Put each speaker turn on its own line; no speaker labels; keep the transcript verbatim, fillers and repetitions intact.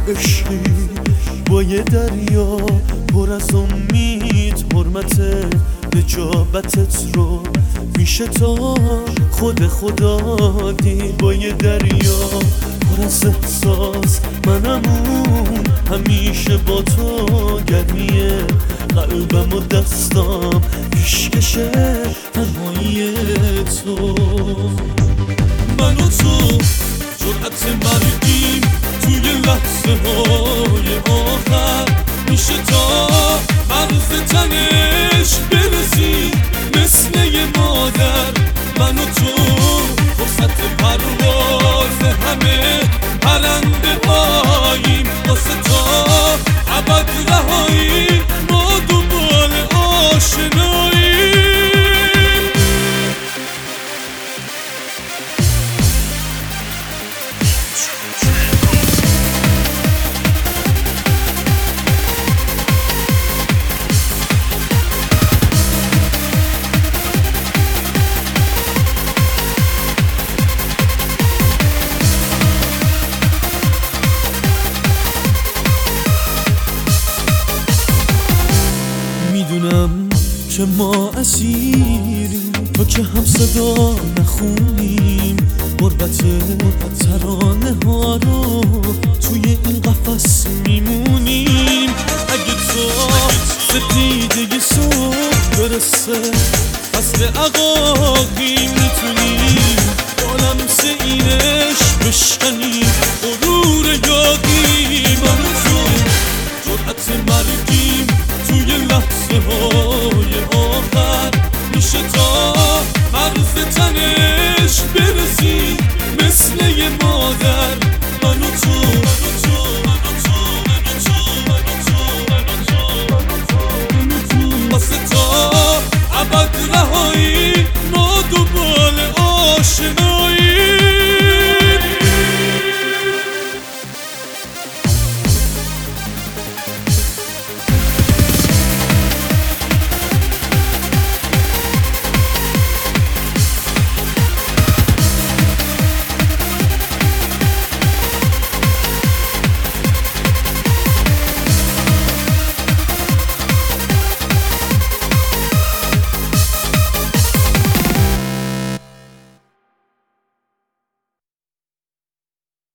عشقی با یه دریا پر از امید، حرمت نجابتت رو میشه تا خود خدا دید. با یه دریا پر از احساس منمون همیشه با تو، گرمیه قلبم و دستام پیشکشه تنهایی تو. من و تو جرأت مرگیم توی لحظه های آخر، میشه تا مرز تنش برسی مثل یه مادر. من و تو فرصت پرواز همه پرنده هاییم، واسه تا ابد رهایی ما دنبال آشناییم. میدونم که ما اسیریم تا که هم صدا نخونیم، غربت ترانه ها رو توی این قفس میمونیم. اگه تا سپیده صبح برسه